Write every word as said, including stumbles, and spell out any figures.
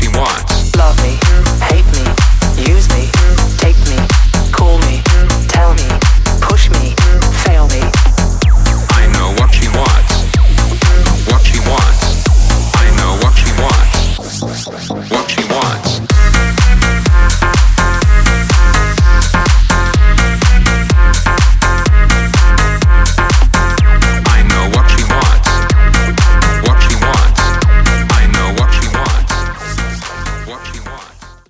wants. Love me, hate me, use me, take me, call me, tell me, push me, fail me. I know what she wants. What she wants. I know what she wants. What she